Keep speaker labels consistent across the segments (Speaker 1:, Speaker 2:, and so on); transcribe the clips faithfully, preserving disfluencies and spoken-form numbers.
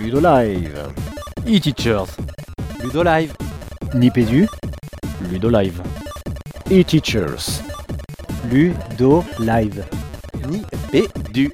Speaker 1: Ludolive.
Speaker 2: E-Teachers. Ludolive.
Speaker 1: Nipédu.
Speaker 2: Ludolive.
Speaker 1: E-Teachers. Ludolive.
Speaker 2: Nipédu.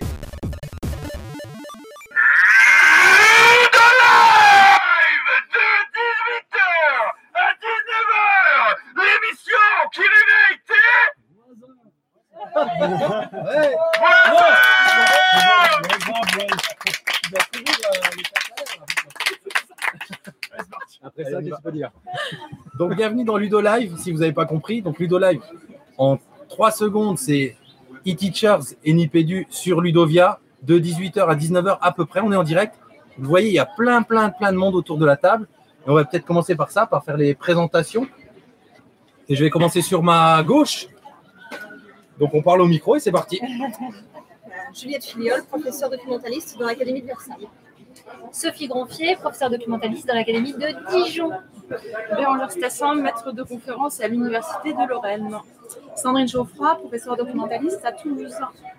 Speaker 3: Après ça, qu'est-ce que tu peux dire? Donc, bienvenue dans Ludolive, si vous n'avez pas compris. Donc, Ludolive, en trois secondes, c'est E-Teachers et Nipédu sur Ludovia, de dix-huit heures à dix-neuf heures à peu près. On est en direct. Vous voyez, il y a plein, plein, plein de monde autour de la table. Et on va peut-être commencer par ça, par faire les présentations. Et je vais commencer sur ma gauche. Donc, on parle au micro et c'est parti.
Speaker 4: Juliette Filiol, professeure documentaliste dans l'Académie de Versailles.
Speaker 5: Sophie Gronfier, professeure documentaliste dans l'Académie de Dijon.
Speaker 6: Bérangère Stassin, maître de conférence à l'Université de Lorraine. Sandrine Geoffroy, professeure documentaliste à Toulouse.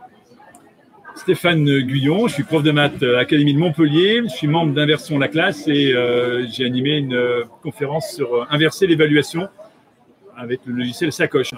Speaker 7: Stéphane Guyon, je suis prof de maths à l'Académie de Montpellier, je suis membre d'Inversion la classe et euh, j'ai animé une euh, conférence sur euh, inverser l'évaluation avec le logiciel Sacoche.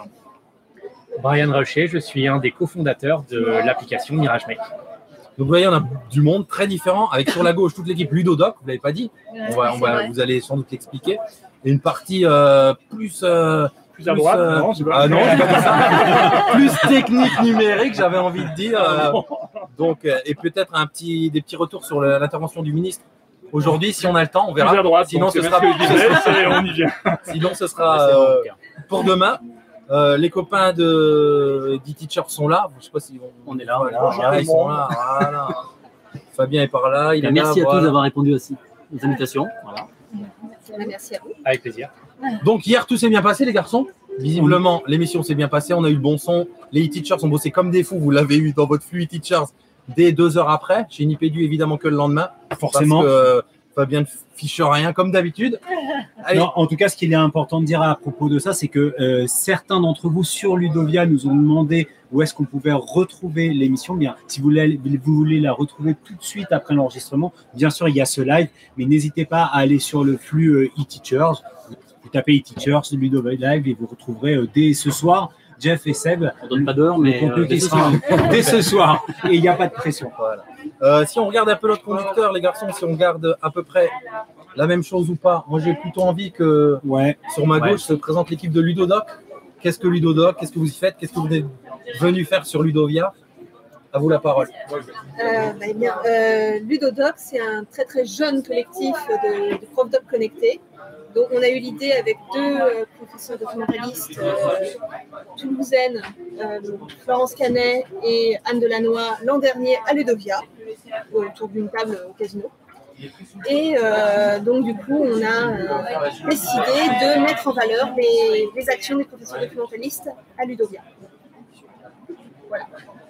Speaker 8: Brian Rocher, je suis un des cofondateurs de l'application MirageMake.
Speaker 3: Donc, vous voyez, on a du monde très différent, avec sur la gauche toute l'équipe Ludodoc, vous ne l'avez pas dit, on va, on va, vous allez sans doute l'expliquer, et une partie euh, plus, euh,
Speaker 7: plus à droite,
Speaker 3: euh,
Speaker 7: non, c'est pas
Speaker 3: ah, non, c'est pas comme ça. Plus technique numérique, j'avais envie de dire. Euh, donc, euh, et peut-être un petit, des petits retours sur le, l'intervention du ministre aujourd'hui, si on a le temps, on verra.
Speaker 7: Plus à droite,
Speaker 3: sinon, ce
Speaker 7: ce
Speaker 3: sera,
Speaker 7: que je disais, c'est, on y vient.
Speaker 3: Sinon, ce sera euh, pour demain. Euh, les copains de d'e-Teachers sont là. Je sais pas si on,
Speaker 8: on est là.
Speaker 3: Voilà, on voilà, ils sont là. Voilà. Fabien est par là. Il est
Speaker 8: merci
Speaker 3: là,
Speaker 8: à
Speaker 3: voilà.
Speaker 8: tous d'avoir répondu aussi aux invitations. Voilà.
Speaker 4: Merci à vous.
Speaker 8: Avec plaisir.
Speaker 3: Donc hier, tout s'est bien passé, les garçons. Visiblement, l'émission s'est bien passée. On a eu le bon son. Les e-Teachers ont bossé comme des fous. Vous l'avez eu dans votre flux e-Teachers dès deux heures après. Chez Nipédu, évidemment, que le lendemain.
Speaker 9: Forcément.
Speaker 3: Parce que euh, Fabien ne fiche rien, comme d'habitude.
Speaker 9: Non, en tout cas, ce qu'il est important de dire à propos de ça, c'est que euh, certains d'entre vous sur Ludovia nous ont demandé où est-ce qu'on pouvait retrouver l'émission. Bien, si vous voulez, vous voulez la retrouver tout de suite après l'enregistrement, bien sûr, il y a ce live, mais n'hésitez pas à aller sur le flux euh, e-Teachers. Vous tapez e-Teachers, Ludovia Live, et vous retrouverez euh, dès ce soir. Jeff et Seb,
Speaker 8: on donne pas d'heure, mais euh,
Speaker 9: dès, ce soir. dès ce soir. Et il n'y a pas de pression.
Speaker 3: Voilà. Euh, si on regarde un peu notre conducteur, les garçons, si on garde à peu près la même chose ou pas, moi j'ai plutôt envie que
Speaker 9: ouais.
Speaker 3: sur ma gauche
Speaker 9: ouais.
Speaker 3: se présente l'équipe de Ludodoc. Qu'est-ce que Ludodoc? Qu'est-ce que vous y faites? Qu'est-ce que vous êtes venu faire sur Ludovia? À vous la parole.
Speaker 4: Euh, bah, eh bien, euh, Ludodoc, c'est un très très jeune collectif de, de profs doc connectés. Donc, on a eu l'idée avec deux euh, professeurs documentalistes euh, toulousaines, euh, Florence Canet et Anne Delannoy, l'an dernier à Ludovia, autour d'une table au casino. Et euh, donc, du coup, on a euh, décidé de mettre en valeur les, les actions des professeurs documentalistes à Ludovia. Voilà.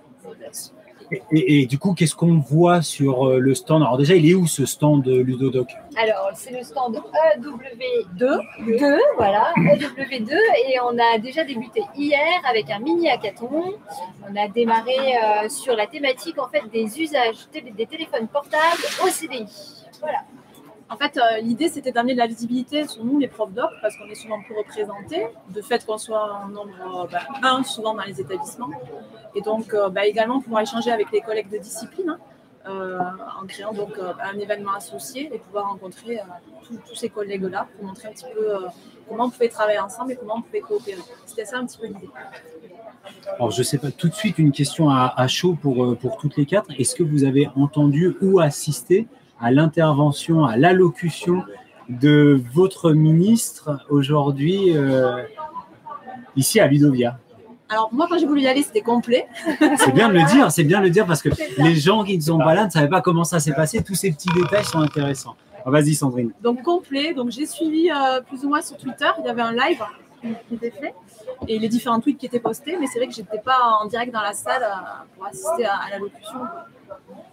Speaker 9: Et, et, et du coup, qu'est-ce qu'on voit sur le stand? Alors déjà, il est où ce stand de Ludodoc?
Speaker 5: Alors, c'est le stand E W deux, voilà, E W deux, et on a déjà débuté hier avec un mini hackathon. On a démarré euh, sur la thématique en fait des usages télé- des téléphones portables au C D I. Voilà.
Speaker 6: En fait, euh, l'idée, c'était d'amener de la visibilité sur nous, les profs doc, parce qu'on est souvent peu représentés, de fait qu'on soit en nombre bah, un, souvent dans les établissements. Et donc, euh, bah, également, pouvoir échanger avec les collègues de discipline, hein, euh, en créant donc euh, un événement associé et pouvoir rencontrer euh, tous ces collègues-là pour montrer un petit peu euh, comment on pouvait travailler ensemble et comment on pouvait coopérer. C'était ça un petit peu l'idée.
Speaker 9: Alors, je ne sais pas, tout de suite, une question à, à chaud pour, pour toutes les quatre. Est-ce que vous avez entendu ou assisté à l'intervention, à l'allocution de votre ministre aujourd'hui euh, ici à Ludovia?
Speaker 6: Alors moi, quand j'ai voulu y aller, c'était complet.
Speaker 9: C'est bien de le dire, c'est bien de le dire parce que les gens qui ne sont pas là ne savaient pas comment ça s'est passé. Tous ces petits détails sont intéressants. Ah, vas-y Sandrine.
Speaker 6: Donc complet, donc j'ai suivi euh, plus ou moins sur Twitter, il y avait un live qui était fait et les différents tweets qui étaient postés, mais c'est vrai que j'étais pas en direct dans la salle euh, pour assister à, à l'allocution.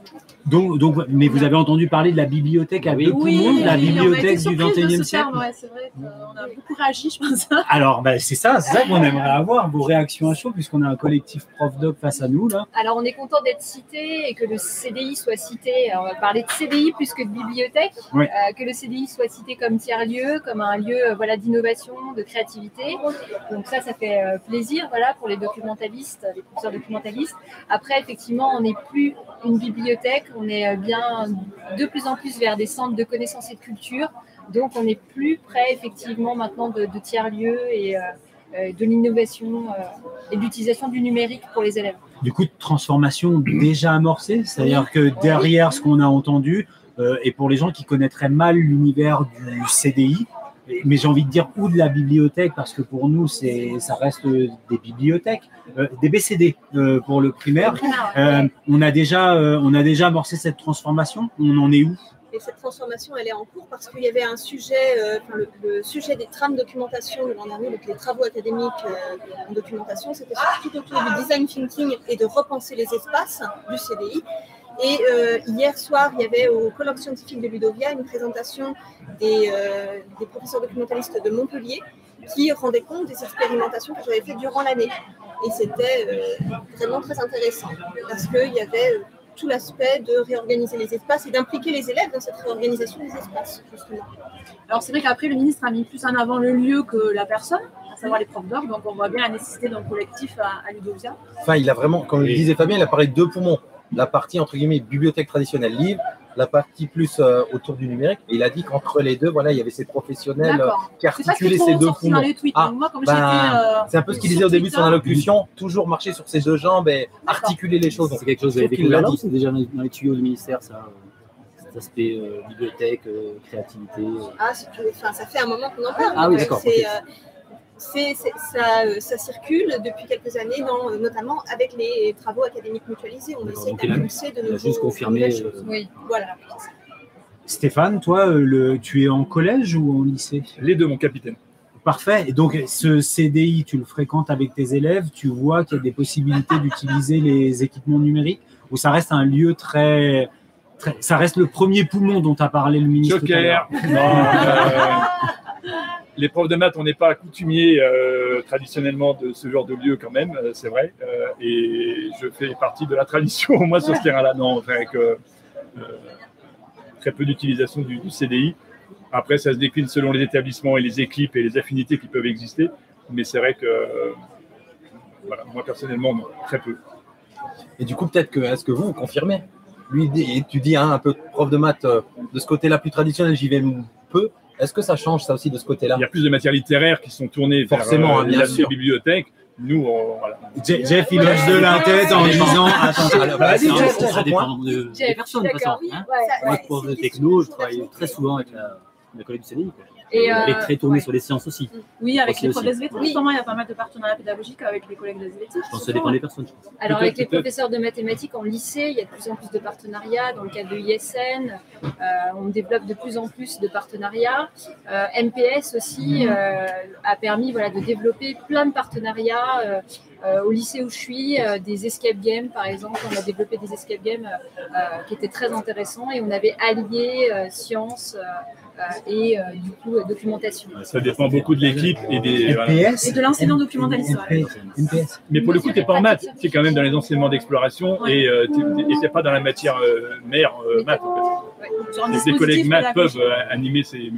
Speaker 9: Donc, donc, mais vous avez entendu parler de la bibliothèque à
Speaker 8: Oui.
Speaker 9: deux poumons,
Speaker 6: Oui,
Speaker 9: la
Speaker 6: oui,
Speaker 9: bibliothèque du
Speaker 6: on a été surprise
Speaker 9: vingt et unième
Speaker 6: de ce
Speaker 9: siècle.
Speaker 6: terme, ouais, c'est vrai qu'on a beaucoup réagi, je pense.
Speaker 9: Alors, bah, c'est ça, c'est ça qu'on aimerait avoir, vos réactions à chaud, puisqu'on a un collectif ProfDoc face à nous, là.
Speaker 5: Alors, on est content d'être cité et que le C D I soit cité. Alors, on va parler de C D I plus que de bibliothèque.
Speaker 9: Oui.
Speaker 5: Euh, que le C D I soit cité comme tiers-lieu, comme un lieu euh, voilà, d'innovation, de créativité. Donc ça, ça fait euh, plaisir voilà, pour les documentalistes, les professeurs documentalistes. Après, effectivement, on n'est plus une bibliothèque, on est euh, bien de plus en plus vers des centres de connaissances et de culture. Donc, on est plus près, effectivement, maintenant de, de tiers-lieux et euh, euh, de l'innovation euh, et de l'utilisation du numérique pour les élèves.
Speaker 9: Du coup, de transformation déjà amorcée, c'est-à-dire que derrière ce qu'on a entendu, euh, et pour les gens qui connaîtraient mal l'univers du C D I, mais j'ai envie de dire ou de la bibliothèque, parce que pour nous, c'est, ça reste des bibliothèques, euh, des B C D euh, pour le primaire. Euh, on, a déjà, euh, on a déjà amorcé cette transformation, on en est où?
Speaker 4: Et cette transformation, elle est en cours parce qu'il y avait un sujet, euh, enfin, le, le sujet des trames documentation de l'an dernier, donc les travaux académiques euh, en documentation, c'était tout autour du design thinking et de repenser les espaces du C D I. Et euh, hier soir, il y avait au colloque scientifique de Ludovia une présentation des, euh, des professeurs documentalistes de Montpellier qui rendaient compte des expérimentations que j'avais faites durant l'année. Et c'était euh, vraiment très intéressant parce qu'il y avait euh, tout l'aspect de réorganiser les espaces et d'impliquer les élèves dans cette réorganisation des espaces, justement.
Speaker 6: Alors c'est vrai qu'après, le ministre a mis plus en avant le lieu que la personne, à savoir les profs d'or, donc on voit bien la nécessité d'un collectif à, à Ludovia.
Speaker 3: Enfin, il a vraiment, comme le disait Fabien, il a parlé de deux poumons. La partie, entre guillemets, bibliothèque traditionnelle, livre, la partie plus euh, autour du numérique. Et il a dit qu'entre les deux, voilà, il y avait ces professionnels euh, qui articulaient ces deux poumons.
Speaker 6: Ah, moi, comme
Speaker 3: ben,
Speaker 6: euh,
Speaker 3: c'est un peu ce qu'il disait au début de son allocution, toujours marcher sur ses deux jambes et articuler les choses.
Speaker 10: C'est quelque chose que vous avez découvert là, c'est déjà dans les tuyaux du ministère, ça, euh, cet aspect euh, bibliothèque, euh, créativité. Euh.
Speaker 4: Ah, enfin, ça fait un moment qu'on en parle.
Speaker 10: Ah oui, d'accord.
Speaker 4: C'est, euh, c'est, c'est, ça, ça circule depuis quelques années, dans, notamment avec les travaux académiques mutualisés. On essaie d'impulser de nouveaux.
Speaker 10: Juste confirmer.
Speaker 4: Euh... Oui, voilà.
Speaker 9: Stéphane, toi, le, tu es en collège ou en lycée?
Speaker 7: Les deux, mon capitaine.
Speaker 9: Parfait. Et donc, ce C D I, tu le fréquentes avec tes élèves, tu vois qu'il y a des possibilités d'utiliser les équipements numériques, ou ça reste un lieu très, très ça reste le premier poumon dont a parlé le ministre.
Speaker 7: Joker. Non, euh, les profs de maths, on n'est pas accoutumiers euh, traditionnellement de ce genre de lieu quand même, euh, c'est vrai. Euh, et je fais partie de la tradition, au moins sur ce terrain-là. Non, avec euh, euh, très peu d'utilisation du, du C D I. Après, ça se décline selon les établissements et les équipes et les affinités qui peuvent exister. Mais c'est vrai que, euh, voilà, moi personnellement, non, très peu.
Speaker 3: Et du coup, peut-être que, est-ce que vous, vous confirmez? Lui, tu dis hein, un peu prof de maths euh, de ce côté-là plus traditionnel, j'y vais peu. Est-ce que ça change ça aussi de ce côté-là?
Speaker 7: Il y a plus de matières littéraires qui sont tournées
Speaker 3: Forcément,
Speaker 7: vers euh,
Speaker 3: hein, bien
Speaker 7: la
Speaker 3: sûr.
Speaker 7: bibliothèque. Nous, on, voilà.
Speaker 9: Jeff, il hoche de la tête en disant attends,
Speaker 10: Alors,
Speaker 9: vas-y,
Speaker 10: ça,
Speaker 9: Jeff,
Speaker 10: ça, ça dépend
Speaker 9: point.
Speaker 10: de,
Speaker 5: Jeff,
Speaker 10: des personnes de toute façon.
Speaker 5: oui,
Speaker 10: Hein.
Speaker 5: ouais,
Speaker 10: Moi,
Speaker 5: ouais,
Speaker 10: prof de
Speaker 4: c'est
Speaker 10: techno, je
Speaker 4: toujours
Speaker 10: travaille
Speaker 4: d'actualité.
Speaker 10: très souvent avec la, la collègue du C D I. Quoi.
Speaker 5: Et,
Speaker 10: Elle est
Speaker 5: euh,
Speaker 10: très tournée
Speaker 5: ouais.
Speaker 10: sur les sciences aussi.
Speaker 6: Oui, avec
Speaker 10: Aussi,
Speaker 6: les profs
Speaker 10: aussi.
Speaker 6: de S V T,
Speaker 5: Oui.
Speaker 6: justement, il y a pas mal de partenariats pédagogiques avec les collègues de S V T.
Speaker 10: Je pense que ça dépend des personnes.
Speaker 5: Alors, avec les
Speaker 7: Peut-être-
Speaker 5: professeurs de mathématiques en lycée, il y a de plus en plus de partenariats. Dans le cadre de I S N, euh, on développe de plus en plus de partenariats. Euh, M P S aussi euh, a permis voilà, de développer plein de partenariats. Euh, euh, au lycée où je suis, euh, des escape games, par exemple, on a développé des escape games euh, euh, qui étaient très intéressants et on avait allié euh, sciences euh, euh, et euh, du coup euh, documentation.
Speaker 7: Ça dépend beaucoup de l'équipe et des. voilà.
Speaker 9: M P S
Speaker 6: Et de l'enseignant documentaliste.
Speaker 9: M P S. M P S.
Speaker 7: Mais pour le coup, tu n'es pas en maths, tu es quand même dans les enseignements d'exploration
Speaker 6: Ouais.
Speaker 7: et euh, tu n'es pas dans la matière euh, mère euh, maths. En fait.
Speaker 5: Ouais.
Speaker 6: Sur un
Speaker 7: Les
Speaker 6: dispositif
Speaker 7: collègues maths
Speaker 6: pédagogique.
Speaker 7: peuvent euh, animer ces.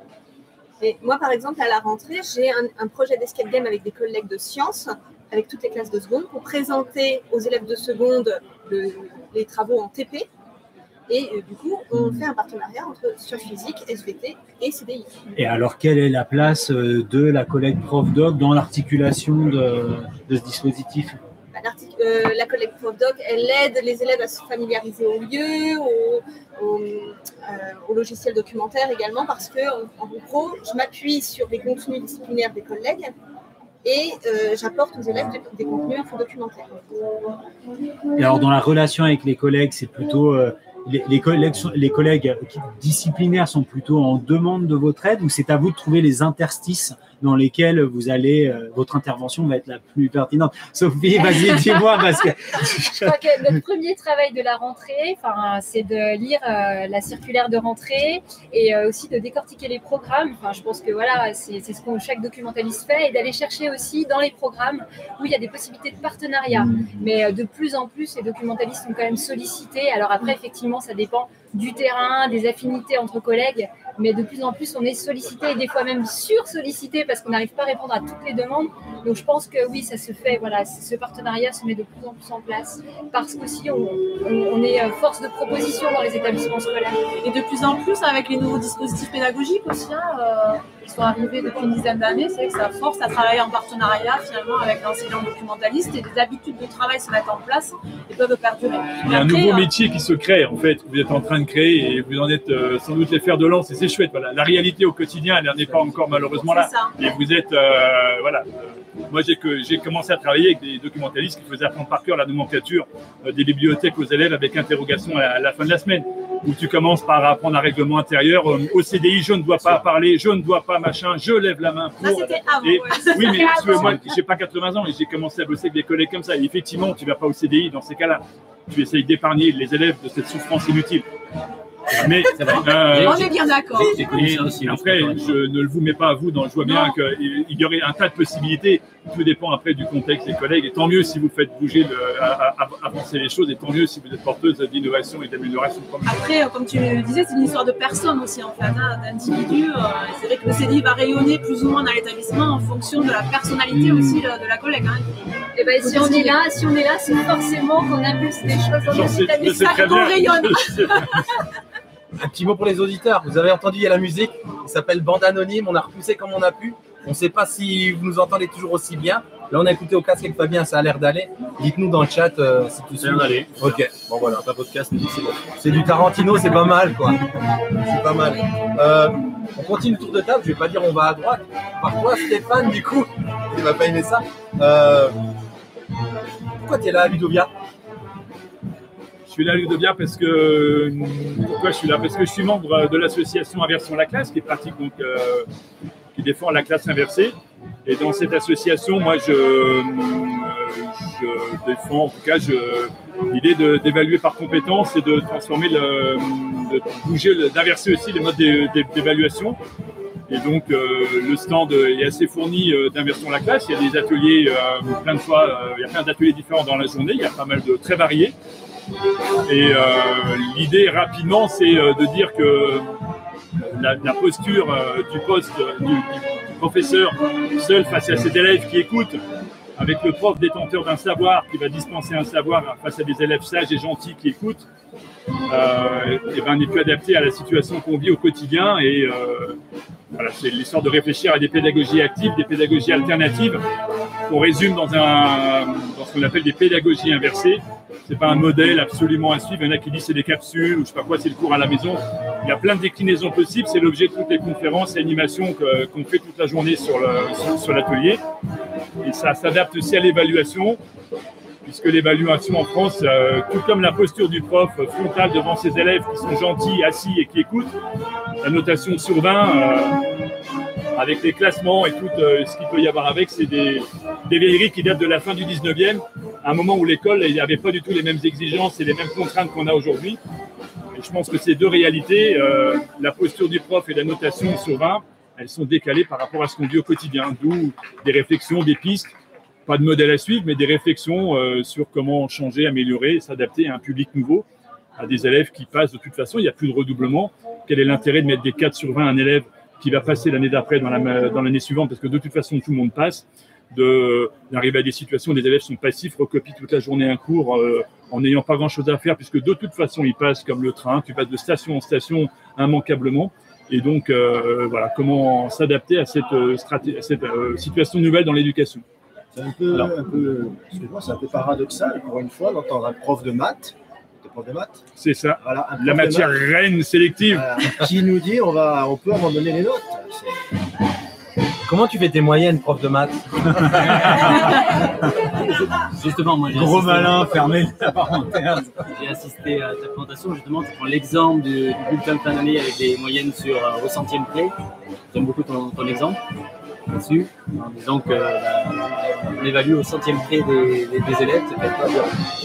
Speaker 4: Et moi, par exemple, à la rentrée, j'ai un, un projet d'escape game avec des collègues de sciences, avec toutes les classes de seconde, pour présenter aux élèves de seconde le- les travaux en T P. Et euh, du coup, on fait un partenariat entre sciences physiques, S V T et C D I.
Speaker 9: Et alors, quelle est la place euh, de la collègue ProfDoc dans l'articulation de, de ce dispositif?
Speaker 4: Bah, l'article- euh, la collègue ProfDoc, elle aide les élèves à se familiariser au lieu, au, au, euh, au logiciel documentaire également, parce que en, en gros, je m'appuie sur les contenus disciplinaires des collègues et euh, j'apporte aux élèves des, des contenus infodocumentaires.
Speaker 9: Et alors, dans la relation avec les collègues, c'est plutôt euh, les, les collègues, sont- les collègues qui- disciplinaires sont plutôt en demande de votre aide, ou c'est à vous de trouver les interstices dans lesquels vous allez, euh, votre intervention va être la plus pertinente. Sophie, vas-y, dis-moi parce que.
Speaker 5: Je crois que notre premier travail de la rentrée, enfin, c'est de lire euh, la circulaire de rentrée et euh, aussi de décortiquer les programmes. Enfin, je pense que voilà, c'est c'est ce que chaque documentaliste fait et d'aller chercher aussi dans les programmes où il y a des possibilités de partenariat. Mais euh, de plus en plus, les documentalistes sont quand même sollicités. Alors après, effectivement, ça dépend du terrain, des affinités entre collègues, mais de plus en plus, on est sollicité et des fois même sur-sollicité parce qu'on n'arrive pas à répondre à toutes les demandes. Donc je pense que oui, ça se fait, voilà, ce partenariat se met de plus en plus en place parce qu'aussi on, on, on est force de proposition dans les établissements scolaires.
Speaker 6: Et de plus en plus, avec les nouveaux dispositifs pédagogiques aussi, hein, euh, qui sont arrivés depuis une dizaine d'années, c'est que ça force à travailler en partenariat finalement avec l'enseignant documentaliste et des habitudes de travail se mettent en place et peuvent perdurer.
Speaker 7: Il y a un
Speaker 6: Après,
Speaker 7: nouveau
Speaker 6: euh,
Speaker 7: métier qui se crée en fait, que vous êtes en train de créer et vous en êtes euh, sans doute les fers de lance et c'est chouette. Voilà. La réalité au quotidien, elle n'en est pas encore malheureusement là. Et vous êtes, euh, voilà. Moi, j'ai que j'ai commencé à travailler avec des documentalistes qui faisaient apprendre par cœur la nomenclature euh, des bibliothèques aux élèves avec interrogation à la, à la fin de la semaine. Où tu commences par apprendre un règlement intérieur. Euh, au C D I, je ne dois pas parler, je ne dois pas machin, je lève la main pour.
Speaker 6: Ça, c'était avant,
Speaker 7: Et,
Speaker 6: ouais.
Speaker 7: Oui, mais parce que
Speaker 6: avant.
Speaker 7: moi, j'ai pas quatre-vingts ans et j'ai commencé à bosser avec des collègues comme ça. Et effectivement, tu vas pas au C D I dans ces cas-là. Tu essayes d'épargner les élèves de cette souffrance inutile. Mais euh,
Speaker 6: on est bien d'accord.
Speaker 7: Et après, je ne le vous mets pas à vous, dans, je vois bien qu'il y aurait un tas de possibilités. Tout dépend après du contexte des collègues. Et tant mieux si vous faites bouger, le, à, à, avancer les choses. Et tant mieux si vous êtes porteuse d'innovation et d'amélioration.
Speaker 6: Après, comme tu le disais, c'est une histoire de personnes aussi, en fait, hein, d'individus. Euh, c'est vrai que le C D I va rayonner plus ou moins dans l'établissement en fonction de la personnalité aussi de, de la collègue. Hein.
Speaker 5: Et ben, si on est là, si on est là, c'est forcément qu'on impulse des choses dans notre établissement, qu'on rayonne.
Speaker 3: Un petit mot pour les auditeurs. Vous avez entendu, il y a la musique. Il s'appelle Bande Anonyme. On a repoussé comme on a pu. On ne sait pas si vous nous entendez toujours aussi bien. Là, on a écouté au casque avec Fabien. Ça a l'air d'aller. Dites-nous dans le chat euh, si tout
Speaker 10: Ça a l'air d'aller.
Speaker 3: Ok. Bon, voilà.
Speaker 10: Un podcast, mais c'est bon.
Speaker 3: C'est du Tarantino, c'est pas mal, quoi. C'est pas mal. Euh, on continue le tour de table. Je vais pas dire on va à droite. Par toi, Stéphane, du coup, il va pas aimer ça. Euh, pourquoi tu es là, Ludovia?
Speaker 7: Je suis là, Ludovia, parce que pourquoi je suis là? Parce que je suis membre de l'association Inversion la classe, qui pratique donc, euh, qui défend la classe inversée. Et dans cette association, moi, je, euh, je défends, en tout cas, l'idée d'évaluer par compétence et de transformer, le, de bouger, d'inverser aussi les modes d'évaluation. Et donc, euh, le stand est assez fourni euh, d'inversion la classe. Il y a des ateliers, euh, plein de fois, euh, il y a plein d'ateliers différents dans la journée. Il y a pas mal de très variés. Et euh, l'idée rapidement, c'est euh, de dire que la, la posture euh, du poste euh, du, du professeur seul face à ses élèves qui écoutent, avec le prof détenteur d'un savoir qui va dispenser un savoir face à des élèves sages et gentils qui écoutent, euh, et ben, n'est plus adapté à la situation qu'on vit au quotidien. Et euh, voilà, c'est l'histoire de réfléchir à des pédagogies actives, des pédagogies alternatives, qu'on résume dans, un, dans ce qu'on appelle des pédagogies inversées. C'est pas un modèle absolument à suivre. Il y en a qui disent c'est des capsules ou je sais pas quoi, c'est le cours à la maison. Il y a plein de déclinaisons possibles. C'est l'objet de toutes les conférences et animations que, qu'on fait toute la journée sur, le, sur, sur l'atelier. Et ça s'adapte aussi à l'évaluation, puisque l'évaluation en France, euh, tout comme la posture du prof frontal devant ses élèves qui sont gentils, assis et qui écoutent, la notation sur vingt, euh, avec les classements et tout euh, ce qu'il peut y avoir avec, c'est des, des vieilleries qui datent de la fin du dix-neuvième, à un moment où l'école n'avait pas du tout les mêmes exigences et les mêmes contraintes qu'on a aujourd'hui. Et je pense que ces deux réalités, euh, la posture du prof et la notation sur vingt, elles sont décalées par rapport à ce qu'on vit au quotidien, d'où des réflexions, des pistes, pas de modèle à suivre, mais des réflexions euh, sur comment changer, améliorer, s'adapter à un public nouveau, à des élèves qui passent de toute façon, il n'y a plus de redoublement. Quel est l'intérêt de mettre des quatre sur vingt à un élève qui va passer l'année d'après dans, la, dans l'année suivante, parce que de toute façon, tout le monde passe, de, d'arriver à des situations où les élèves sont passifs, recopient toute la journée un cours euh, en n'ayant pas grand-chose à faire, puisque de toute façon, ils passent comme le train, tu passes de station en station immanquablement. Et donc, euh, voilà, comment s'adapter à cette, euh, straté- à cette euh, situation nouvelle dans l'éducation.
Speaker 11: C'est un peu, un peu, excuse-moi, c'est un peu paradoxal, pour une fois, d'entendre un prof de maths, de prof de maths.
Speaker 7: C'est ça,
Speaker 11: voilà,
Speaker 7: la matière maths, reine sélective.
Speaker 11: Voilà, qui nous dit on, va, on peut abandonner les notes. C'est...
Speaker 3: Comment tu fais tes moyennes, prof de maths?
Speaker 10: Justement, moi j'ai
Speaker 9: Gros
Speaker 10: assisté,
Speaker 9: malin, fermé la parenthèse.
Speaker 10: J'ai assisté à ta présentation, justement, tu prends l'exemple du, du bulletin de fin d'année avec des moyennes sur euh, au centième près. J'aime beaucoup ton, ton exemple. là-dessus, en disant que bah, on évalue au centième près des, des, des élèves, c'est peut-être pas bien.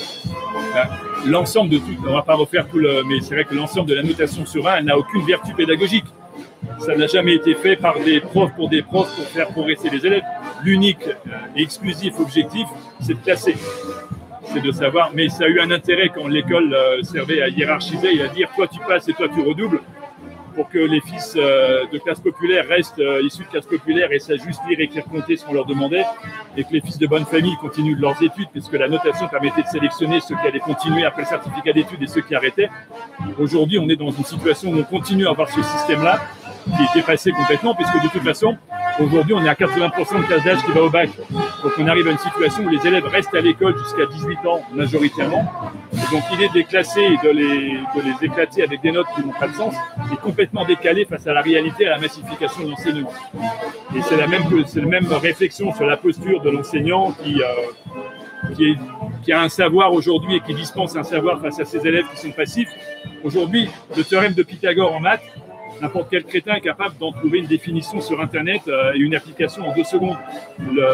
Speaker 7: L'ensemble de tout, on ne va pas refaire tout le, mais c'est vrai que l'ensemble de la notation sur vingt, elle n'a aucune vertu pédagogique. Ça n'a jamais été fait par des profs pour des profs pour faire progresser les élèves. L'unique et exclusif objectif, c'est de classer. C'est de savoir, mais ça a eu un intérêt quand l'école euh, servait à hiérarchiser et à dire toi tu passes et toi tu redoubles, pour que les fils euh, de classe populaire restent euh, issus de classe populaire et sachent juste lire, écrire, compter ce qu'on leur demandait, et que les fils de bonne famille continuent de leurs études, puisque la notation permettait de sélectionner ceux qui allaient continuer après le certificat d'études et ceux qui arrêtaient. Aujourd'hui, on est dans une situation où on continue à avoir ce système-là, qui est dépassé complètement, puisque de toute façon, aujourd'hui, on est à quatre-vingts pour cent de classe d'âge qui va au bac. Donc, on arrive à une situation où les élèves restent à l'école jusqu'à dix-huit ans, majoritairement. Et donc, l'idée de les classer et de les, de les éclater avec des notes qui n'ont pas de sens est complètement décalée face à la réalité et à la massification de l'enseignement. Et c'est la même, c'est la même réflexion sur la posture de l'enseignant qui, euh, qui, est, qui a un savoir aujourd'hui et qui dispense un savoir face à ses élèves qui sont passifs. Aujourd'hui, le théorème de Pythagore en maths, n'importe quel crétin est capable d'en trouver une définition sur Internet euh, et une application en deux secondes. Le,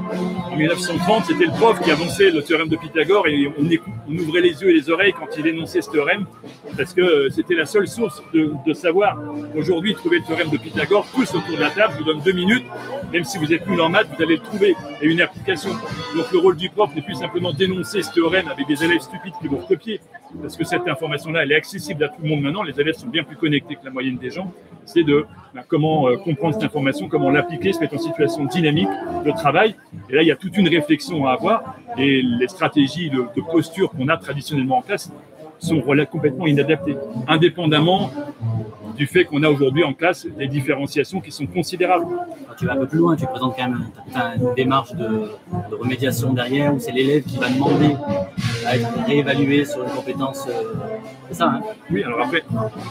Speaker 7: en mille neuf cent trente, c'était le prof qui avançait le théorème de Pythagore et on, écoute, on ouvrait les yeux et les oreilles quand il énonçait ce théorème parce que euh, c'était la seule source de, de savoir. Aujourd'hui, trouver le théorème de Pythagore, tous autour de la table, je vous donne deux minutes, même si vous êtes nul en maths, vous allez le trouver et une application. Donc le rôle du prof n'est plus simplement d'énoncer ce théorème avec des élèves stupides qui vont copier, parce que cette information-là, elle est accessible à tout le monde maintenant. Les élèves sont bien plus connectés que la moyenne des gens. C'est de ben, comment euh, comprendre cette information, comment l'appliquer, se mettre en situation dynamique de travail. Et là, il y a toute une réflexion à avoir. Et les stratégies de, de posture qu'on a traditionnellement en classe sont complètement inadaptées, indépendamment du fait qu'on a aujourd'hui en classe des différenciations qui sont considérables.
Speaker 10: Quand tu vas un peu plus loin, tu présentes quand même une démarche de, de remédiation derrière, où c'est l'élève qui va demander à être réévalué sur une compétence. Euh, c'est ça, hein?
Speaker 7: Oui, alors après,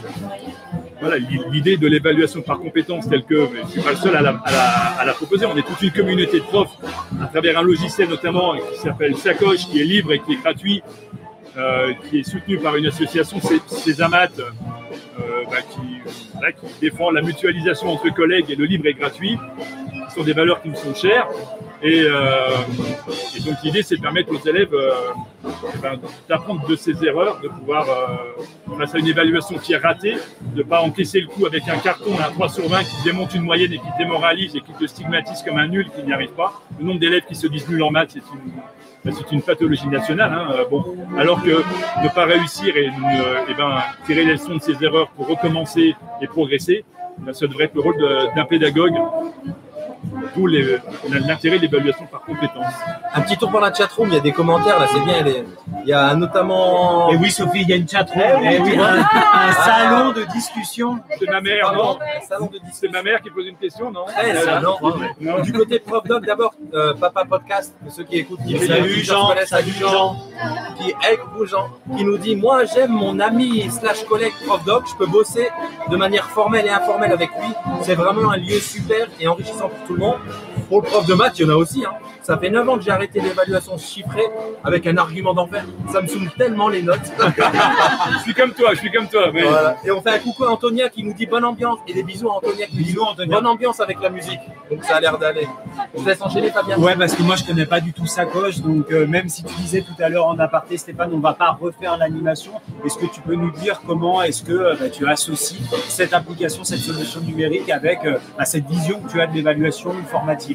Speaker 7: voilà, l'idée de l'évaluation par compétence telle que, mais je ne suis pas le seul à la, à, la, à la proposer, on est toute une communauté de profs à travers un logiciel notamment qui s'appelle Sacoche, qui est libre et qui est gratuit, euh, qui est soutenu par une association, Césamat, euh, bah, qui, là, qui défend la mutualisation entre collègues et le libre et gratuit, qui sont des valeurs qui me sont chères. Et, euh, et donc l'idée, c'est de permettre aux élèves euh, ben, d'apprendre de ses erreurs, de pouvoir, euh, face à une évaluation qui est ratée, de ne pas encaisser le coup avec un carton, un trois sur vingt qui démonte une moyenne et qui démoralise et qui te stigmatise comme un nul qui n'y arrive pas. Le nombre d'élèves qui se disent nuls en maths, c'est une, ben, c'est une pathologie nationale. Hein, euh, bon. Alors que ne pas réussir et, euh, et ben, tirer les leçons de ses erreurs pour recommencer et progresser, ben, ça devrait être le rôle d'un pédagogue. D'où l'intérêt de l'évaluation par compétence.
Speaker 3: Un petit tour par la chatroom, il y a des commentaires là, c'est bien. Les... Il y a notamment.
Speaker 9: Et oui, Sophie, il y a une chatroom.
Speaker 3: Eh oui,
Speaker 9: oui, un, un ah, salon de discussion.
Speaker 7: C'est ma mère, non?
Speaker 3: Salon de
Speaker 7: C'est ma mère qui pose une question, non?
Speaker 3: Eh, ça, non. non. Du côté Prof Doc, d'abord, euh, Papa Podcast, pour ceux qui écoutent. Qui
Speaker 9: salut Jean, salut Jean.
Speaker 3: Qui est coucou Jean, qui nous dit moi j'aime mon ami slash collègue Prof Doc, je peux bosser de manière formelle et informelle avec lui. C'est vraiment un lieu super et enrichissant pour tout le monde. Pour le prof de maths, il y en a aussi. Hein. Ça fait neuf ans que j'ai arrêté l'évaluation chiffrée avec un argument d'enfer. Ça me saoule tellement les notes.
Speaker 7: Je suis comme toi, je suis comme toi. Mais...
Speaker 3: Voilà. Et on fait un coucou à Antonia qui nous dit bonne ambiance. Et des bisous à Antonia qui nous dit bonne ambiance avec la musique. Donc ça a l'air d'aller. Je laisse enchaîner Fabien.
Speaker 9: Ouais, parce que moi je connais pas du tout Sacoche. Donc euh, même si tu disais tout à l'heure en aparté, Stéphane, on va pas refaire l'animation. Est-ce que tu peux nous dire comment est-ce que euh, bah, tu associes cette application, cette solution numérique avec euh, bah, cette vision que tu as de l'évaluation formative?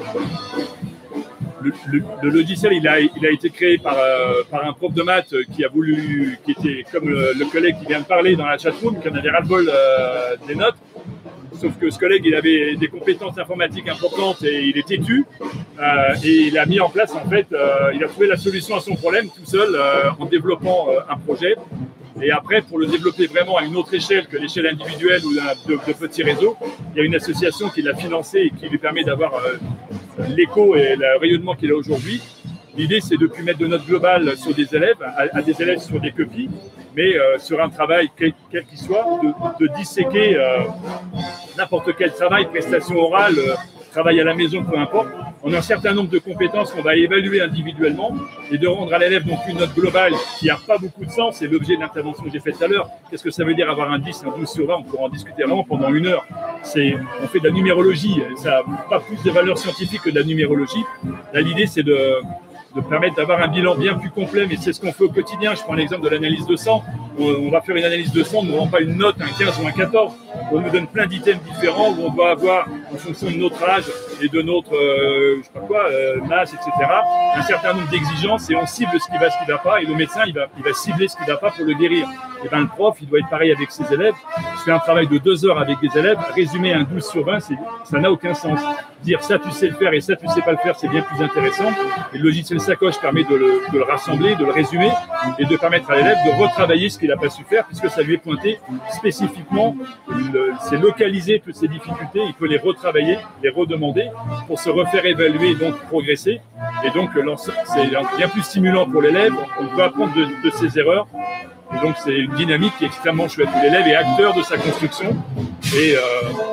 Speaker 7: Le, le, le logiciel, il a, il a été créé par, euh, par un prof de maths qui a voulu, qui était comme le, le collègue qui vient de parler dans la chatroom, qui en avait ras-le-bol euh, des notes. Sauf que ce collègue, il avait des compétences informatiques importantes et il est têtu. Euh, et il a mis en place, en fait, euh, il a trouvé la solution à son problème tout seul euh, en développant euh, un projet. Et après, pour le développer vraiment à une autre échelle que l'échelle individuelle ou de, de petits réseaux, il y a une association qui l'a financé et qui lui permet d'avoir euh, l'écho et le rayonnement qu'il a aujourd'hui. L'idée, c'est de ne plus mettre de notes globales sur des élèves, à, à des élèves sur des copies, mais euh, sur un travail, quel qu'il qu soit, de, de disséquer euh, n'importe quel travail, prestation orale, euh, travail à la maison, peu importe, on a un certain nombre de compétences qu'on va évaluer individuellement et de rendre à l'élève donc une note globale qui n'a pas beaucoup de sens. C'est l'objet de l'intervention que j'ai faite tout à l'heure. Qu'est-ce que ça veut dire avoir un dix, un douze sur vingt? On pourra en discuter vraiment pendant une heure. C'est, on fait de la numérologie. Ça n'a pas plus de valeur scientifique que de la numérologie. Là, l'idée, c'est de... de permettre d'avoir un bilan bien plus complet, mais c'est ce qu'on fait au quotidien. Je prends l'exemple de l'analyse de sang. On, on va faire une analyse de sang, on ne nous rend pas une note, un quinze ou un quatorze. On nous donne plein d'items différents où on doit avoir, en fonction de notre âge et de notre euh, je sais pas quoi, euh, masse, et cetera, un certain nombre d'exigences et on cible ce qui va, ce qui ne va pas. Et le médecin, il va, il va cibler ce qui ne va pas pour le guérir. Et ben, le prof, il doit être pareil avec ses élèves. Je fais un travail de deux heures avec des élèves. Résumer un douze sur vingt, ça n'a aucun sens. Dire ça, tu sais le faire et ça, tu sais pas le faire, c'est bien plus intéressant. Et le logiciel Sacoche permet de le, de le rassembler, de le résumer et de permettre à l'élève de retravailler ce qu'il n'a pas su faire puisque ça lui est pointé spécifiquement. C'est localiser toutes ces difficultés. Il peut les retravailler, les redemander pour se refaire évaluer et donc progresser. Et donc, c'est bien plus stimulant pour l'élève. On peut apprendre de, de ses erreurs. Et donc, c'est une dynamique qui est extrêmement chouette. L'élève est acteur de sa construction. Et euh,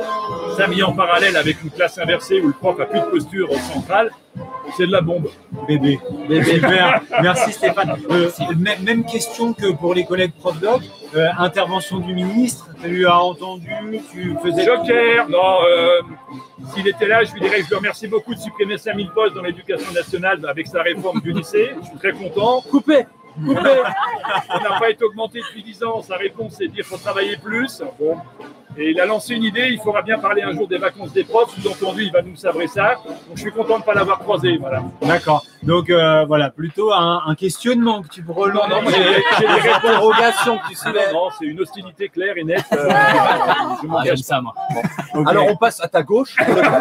Speaker 7: ça mis en parallèle avec une classe inversée où le prof n'a plus de posture centrale, c'est de la bombe.
Speaker 9: Bébé. Bébé. Super. Merci Stéphane. Euh, même question que pour les collègues prof doc. Euh, intervention du ministre, tu as entendu, tu faisais...
Speaker 7: Joker. Non, euh, s'il était là, je lui dirais que je lui remercie beaucoup de supprimer cinq mille postes dans l'éducation nationale avec sa réforme du lycée. Je suis très content. Coupé. Coupé. On n'a pas été augmenté depuis dix ans. Sa réponse, c'est de dire qu'il faut travailler plus. Bon. Et il a lancé une idée, il faudra bien parler un jour des vacances des profs. Sous-entendu, il va nous sabrer ça. Donc, je suis content de ne pas l'avoir croisé. Voilà.
Speaker 9: D'accord. Donc, euh, voilà, plutôt un, un questionnement que tu prends.
Speaker 7: Non, non, j'ai des interrogations que tu soulèves. Non, non, c'est une hostilité claire et nette. Euh, je m'en cache
Speaker 10: ça, moi.
Speaker 2: Bon. Okay. Alors, on passe à ta gauche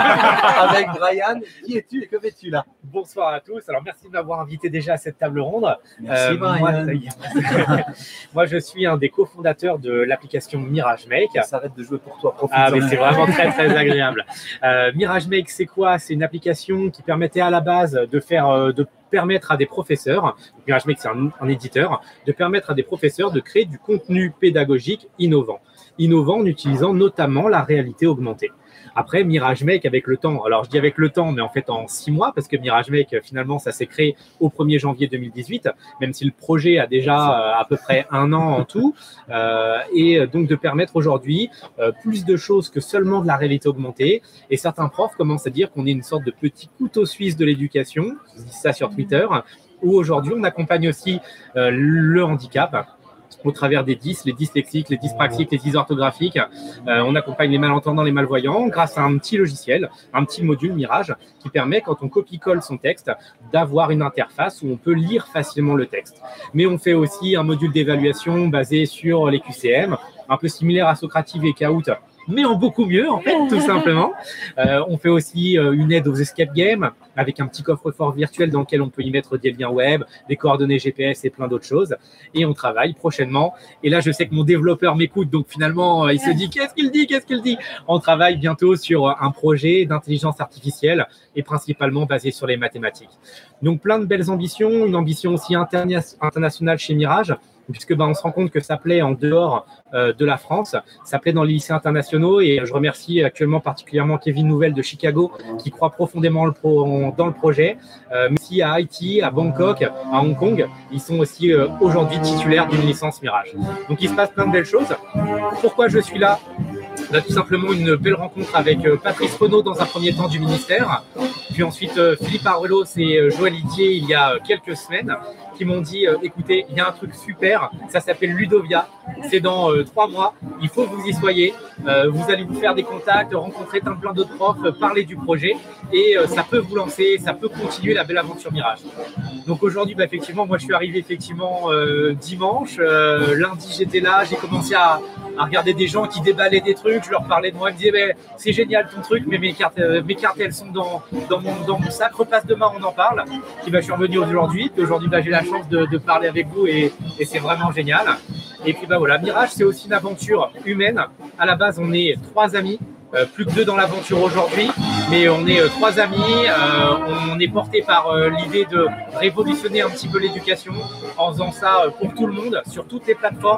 Speaker 2: avec Brian. Qui es-tu et que fais-tu là?
Speaker 8: Bonsoir à tous. Alors, merci de m'avoir invité déjà à cette table ronde.
Speaker 2: Merci, euh, Brian.
Speaker 8: Moi, moi, je suis un des cofondateurs de l'application MirageMake.
Speaker 2: On s'arrête de jouer pour toi.
Speaker 8: Ah, mais c'est vraiment très, très agréable. Euh, MirageMake, c'est quoi? C'est une application qui permettait à la base de faire, euh, de permettre à des professeurs, MirageMake, c'est un, un éditeur, de permettre à des professeurs de créer du contenu pédagogique innovant. Innovant en utilisant notamment la réalité augmentée. Après, MirageMake, avec le temps, alors je dis avec le temps, mais en fait en six mois, parce que MirageMake, finalement, ça s'est créé au premier janvier deux mille dix-huit, même si le projet a déjà euh, à peu près un an en tout, euh, et donc de permettre aujourd'hui euh, plus de choses que seulement de la réalité augmentée. Et certains profs commencent à dire qu'on est une sorte de petit couteau suisse de l'éducation, je dis ça sur Twitter, où aujourd'hui on accompagne aussi euh, le handicap, au travers des dys, les dyslexiques, les dyspraxiques, les dysorthographiques. Euh, on accompagne les malentendants, les malvoyants grâce à un petit logiciel, un petit module Mirage qui permet, quand on copie-colle son texte, d'avoir une interface où on peut lire facilement le texte. Mais on fait aussi un module d'évaluation basé sur les Q C M, un peu similaire à Socrative et Kahoot, mais en beaucoup mieux, en fait, tout simplement. Euh, on fait aussi euh, une aide aux escape games avec un petit coffre-fort virtuel dans lequel on peut y mettre des liens web, des coordonnées G P S et plein d'autres choses. Et on travaille prochainement. Et là, je sais que mon développeur m'écoute, donc finalement, euh, il se dit « Qu'est-ce qu'il dit? Qu'est-ce qu'il dit ?» On travaille bientôt sur un projet d'intelligence artificielle et principalement basé sur les mathématiques. Donc, plein de belles ambitions, une ambition aussi interna- internationale chez Mirage, puisque ben, on se rend compte que ça plaît en dehors euh, de la France, ça plaît dans les lycées internationaux, et je remercie actuellement particulièrement Kevin Nouvelle de Chicago qui croit profondément le pro, dans le projet, euh, mais aussi à Haïti, à Bangkok, à Hong Kong, ils sont aussi euh, aujourd'hui titulaires d'une licence Mirage. Donc il se passe plein de belles choses. Pourquoi je suis là? On a tout simplement une belle rencontre avec euh, Patrice Renaud dans un premier temps du ministère, puis ensuite euh, Philippe Arelos et euh, Joël Idier il y a euh, quelques semaines, qui m'ont dit euh, écoutez, il y a un truc super, ça s'appelle Ludovia, c'est dans euh, trois mois, il faut que vous y soyez, euh, vous allez vous faire des contacts, rencontrer plein, plein d'autres profs, euh, parler du projet, et euh, ça peut vous lancer, ça peut continuer la belle aventure Mirage. Donc aujourd'hui, bah, effectivement, moi je suis arrivé effectivement euh, dimanche, euh, lundi j'étais là, j'ai commencé à, à regarder des gens qui déballaient des trucs, je leur parlais de moi, ils me disaient bah, c'est génial ton truc, mais mes cartes, euh, mes cartes elles sont dans, dans, mon, dans mon sac, repasse demain, on en parle. Puis bah, je suis revenu aujourd'hui, puis aujourd'hui bah, j'ai la chance de, de parler avec vous et, et c'est vraiment génial. Et puis bah voilà, Mirage c'est aussi une aventure humaine. À la base on est trois amis, euh, plus que deux dans l'aventure aujourd'hui, mais on est euh, trois amis, euh, on est porté par euh, l'idée de révolutionner un petit peu l'éducation en faisant ça euh, pour tout le monde, sur toutes les plateformes,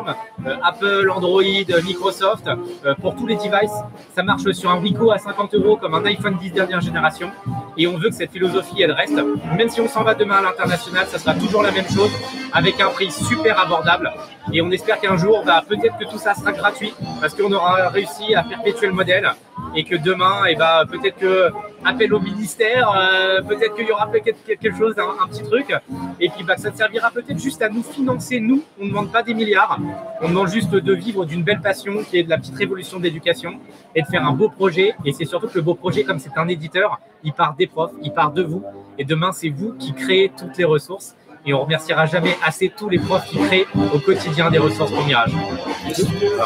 Speaker 8: euh, Apple, Android, Microsoft, euh, pour tous les devices. Ça marche sur un Wico à cinquante euros comme un iPhone dix dernière génération. Et on veut que cette philosophie, elle reste. Même si on s'en va demain à l'international, ça sera toujours la même chose, avec un prix super abordable. Et on espère qu'un jour, bah, peut-être que tout ça sera gratuit, parce qu'on aura réussi à perpétuer le modèle. Et que demain, eh ben, peut-être que appel au ministère, euh, peut-être qu'il y aura peut-être quelque chose, un, un petit truc. Et puis bah, ça servira peut-être juste à nous financer, nous. On ne demande pas des milliards. On demande juste de vivre d'une belle passion qui est de la petite révolution de l'éducation et de faire un beau projet. Et c'est surtout que le beau projet, comme c'est un éditeur, il part des profs, il part de vous. Et demain, c'est vous qui créez toutes les ressources. Et on remerciera jamais assez tous les profs qui créent au quotidien des ressources pour Mirage.
Speaker 11: Je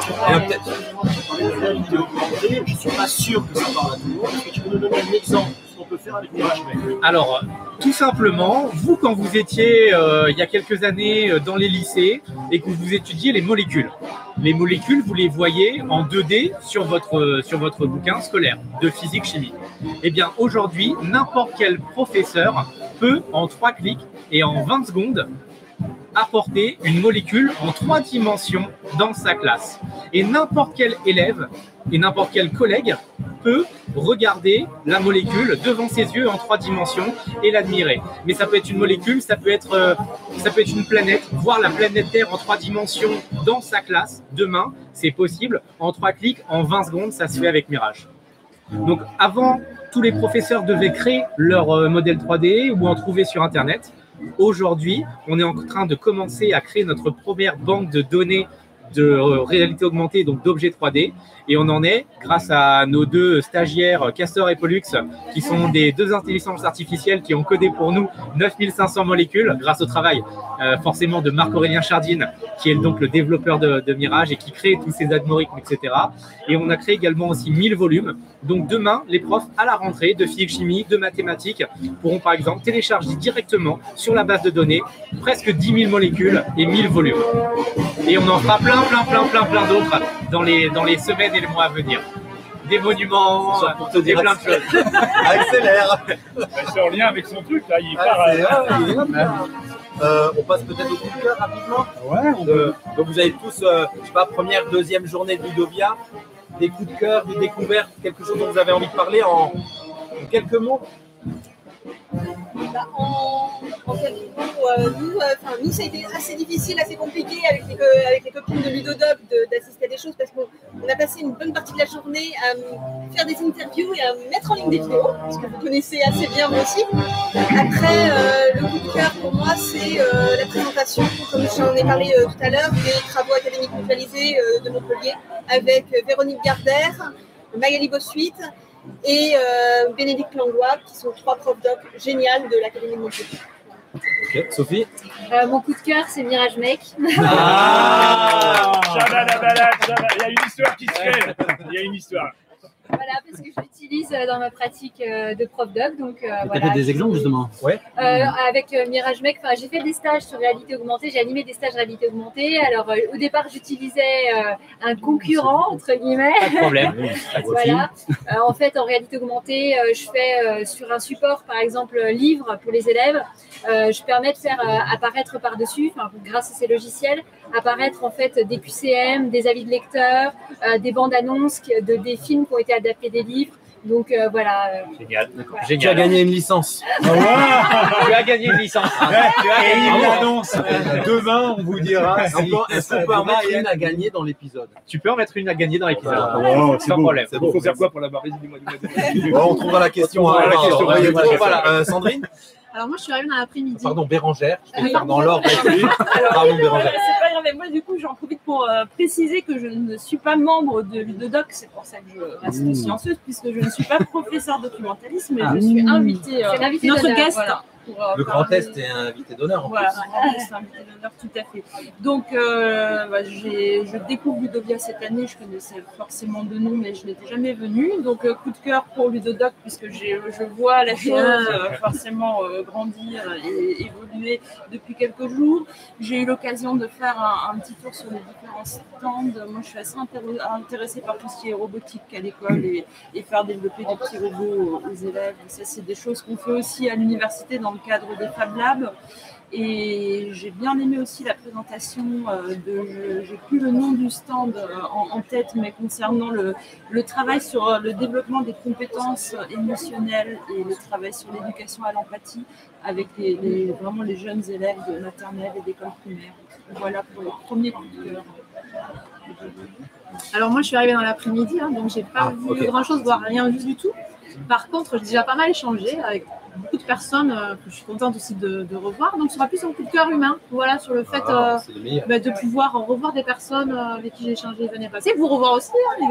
Speaker 11: ne suis pas sûr que ça parle à tout le monde. Est-ce que tu peux nous donner un exemple de ce qu'on peut faire avec Mirage Mec?
Speaker 8: Alors, tout simplement, vous, quand vous étiez euh, il y a quelques années euh, dans les lycées et que vous étudiez les molécules, les molécules, vous les voyez en deux D sur votre, euh, sur votre bouquin scolaire de physique-chimie. Eh bien, aujourd'hui, n'importe quel professeur peut, en trois clics et en vingt secondes, apporter une molécule en trois dimensions dans sa classe. Et n'importe quel élève et n'importe quel collègue peut regarder la molécule devant ses yeux en trois dimensions et l'admirer. Mais ça peut être une molécule, ça peut être, euh, ça peut être une planète, voir la planète Terre en trois dimensions dans sa classe. Demain, c'est possible. En trois clics, en vingt secondes, ça se fait avec Mirage. Donc avant, tous les professeurs devaient créer leur euh, modèle trois D ou en trouver sur Internet. Aujourd'hui, on est en train de commencer à créer notre première banque de données de euh, réalité augmentée, donc d'objets trois D. Et on en est grâce à nos deux stagiaires, Castor et Pollux, qui sont des deux intelligences artificielles qui ont codé pour nous neuf mille cinq cents molécules, grâce au travail euh, forcément de Marc-Aurélien Chardine, qui est donc le développeur de, de Mirage et qui crée tous ces algorithmes, et cetera. Et on a créé également aussi mille volumes. Donc demain, les profs à la rentrée de physique-chimie, de mathématiques, pourront par exemple télécharger directement sur la base de données presque dix mille molécules et mille volumes. Et on en fera plein, plein, plein, plein, plein d'autres dans les, dans les semaines et les mois à venir. Des monuments, des plein de choses.
Speaker 2: Accélère.
Speaker 7: C'est en lien avec son truc, là. Il
Speaker 2: Ah,
Speaker 7: part
Speaker 2: c'est-
Speaker 7: à...
Speaker 2: ah, il est là. Euh, on passe peut-être au coup de cœur rapidement.
Speaker 9: Ouais, on
Speaker 2: Euh, donc vous avez tous, euh, je sais pas, première, deuxième journée de Ludovia, des coups de cœur, des découvertes, quelque chose dont vous avez envie de parler en, en quelques mots.
Speaker 4: Bah, en, en quelques mots, euh, nous, euh, enfin, nous, ça a été assez difficile, assez compliqué avec les, co- avec les copines de Ludodoc de- d'assister à des choses parce qu'on on a passé une bonne partie de la journée à euh, faire des interviews et à mettre en ligne des vidéos, parce que vous connaissez assez bien vous aussi. Après, euh, le coup de cœur pour moi, c'est euh, la présentation, comme j'en ai parlé euh, tout à l'heure, des travaux académiques mutualisés euh, de Montpellier avec euh, Véronique Gardère, Magali Bossuit et euh, Bénédicte Langlois, qui sont trois profs doc géniales de l'Académie de Montpellier.
Speaker 2: Ok, Sophie.
Speaker 5: Euh, mon coup de cœur, c'est Mirage Mec.
Speaker 7: Ah Chabalabala, chabala. Il y a une histoire qui se fait. Il y a une histoire.
Speaker 5: Voilà, parce que je l'utilise euh, dans ma pratique euh, de prof doc. Donc, euh,
Speaker 10: Tu as
Speaker 5: voilà.
Speaker 10: fait des exemples justement?
Speaker 2: Ouais.
Speaker 5: Euh, avec euh, Mirage Mec, enfin, j'ai fait des stages sur réalité augmentée, j'ai animé des stages réalité augmentée. Alors, euh, au départ, j'utilisais euh, un concurrent, entre guillemets.
Speaker 8: Pas de problème.
Speaker 5: Voilà. Euh, en fait, en réalité augmentée, euh, je fais euh, sur un support, par exemple, euh, livre pour les élèves. Euh, je permets de faire euh, apparaître par-dessus, enfin, grâce à ces logiciels, apparaître en fait des Q C M, des avis de lecteurs, euh, des bandes annonces, qui- de, des films qui ont été adaptés des livres. Donc euh, voilà. euh,
Speaker 8: Génial.
Speaker 5: voilà.
Speaker 2: Tu as
Speaker 8: Génial.
Speaker 2: gagné une licence.
Speaker 8: Tu as gagné une licence. Tu as
Speaker 9: Et
Speaker 8: gagné
Speaker 9: il
Speaker 8: une licence.
Speaker 9: l'annonce. Demain, on vous dira. si-
Speaker 2: Encore, est-ce qu'on peut en mettre une à gagner dans l'épisode?
Speaker 8: Tu peux en mettre une à gagner dans l'épisode.
Speaker 9: Oh, c'est
Speaker 8: Sans
Speaker 9: beau.
Speaker 8: problème.
Speaker 2: C'est
Speaker 7: Il
Speaker 2: bon.
Speaker 7: faut faire quoi pour la barrer du mois du
Speaker 2: Bon, on trouvera la question.
Speaker 7: On trouvera
Speaker 2: hein.
Speaker 7: la question.
Speaker 2: Ouais,
Speaker 7: Ouais,
Speaker 2: bon,
Speaker 7: ouais,
Speaker 2: voilà. Euh, Sandrine.
Speaker 6: Alors moi, je suis arrivée dans l'après-midi.
Speaker 2: Pardon, Bérangère. Je vais
Speaker 6: Oui.
Speaker 2: faire dans l'ordre.
Speaker 6: Alors,
Speaker 2: Pardon, Bérangère.
Speaker 6: c'est pas grave, mais moi du coup j'en profite pour euh, préciser que je ne suis pas membre de Ludodoc, c'est pour ça que je reste
Speaker 2: Mmh.
Speaker 6: silencieuse, puisque je ne suis pas professeur documentaliste, mais
Speaker 2: Ah.
Speaker 6: je suis invitée, euh,
Speaker 5: C'est l'invité
Speaker 6: notre
Speaker 5: d'honneur,
Speaker 6: guest.
Speaker 5: voilà.
Speaker 6: pour, euh,
Speaker 2: Le Grand
Speaker 6: parler-
Speaker 2: Est est un invité d'honneur en
Speaker 6: Voilà,
Speaker 2: plus.
Speaker 6: un grand guest invité d'honneur, tout à fait. Donc euh, bah, j'ai- je découvre Ludovia cette année, je connaissais forcément de nom, mais je n'étais jamais venue. Donc euh, coup de cœur pour Ludodoc, puisque j'ai- je vois la chose euh, forcément euh, grandir et évoluer depuis quelques jours. J'ai eu l'occasion de faire un, un petit tour sur les différents stands. Moi, je suis assez intér- intéressée par tout ce qui est robotique à l'école et, et faire développer des petits robots aux, aux élèves. Ça, c'est des choses qu'on fait aussi à l'université dans le cadre des Fab Labs. Et j'ai bien aimé aussi la présentation euh, de, j'ai plus le nom du stand euh, en, en tête, mais concernant le, le travail sur euh, le développement des compétences émotionnelles et le travail sur l'éducation à l'empathie avec les, les, vraiment les jeunes élèves de maternelle et d'école primaire. Voilà pour le premier coup de cœur. Alors moi je suis arrivée dans l'après-midi, hein, donc j'ai pas
Speaker 3: Ah,
Speaker 6: vu
Speaker 3: okay.
Speaker 6: grand-chose, voire rien vu du tout. Par contre, j'ai déjà pas mal échangé avec beaucoup de personnes euh, que je suis contente aussi de, de revoir. Donc, ce sera plus un coup de cœur humain, voilà, sur le fait
Speaker 3: Ah,
Speaker 6: euh,
Speaker 3: c'est le meilleur.
Speaker 6: bah, de pouvoir revoir des personnes euh, avec qui j'ai échangé les années passées, vous revoir aussi, hein,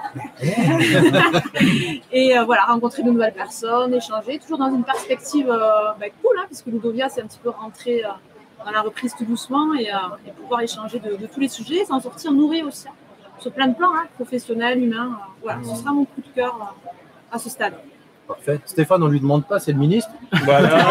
Speaker 6: les garçons. Et euh, voilà, rencontrer de nouvelles personnes, échanger, toujours dans une perspective euh, bah, cool, hein, puisque Ludovia c'est un petit peu rentré euh, dans la reprise tout doucement et, euh, et pouvoir échanger de, de tous les sujets, s'en sortir nourri aussi, hein, sur plein de plans, hein, professionnels, humains. Euh, voilà, ce sera mon coup de cœur euh, à ce stade.
Speaker 3: Parfait. Stéphane, on ne lui demande pas, c'est le ministre.
Speaker 7: Voilà.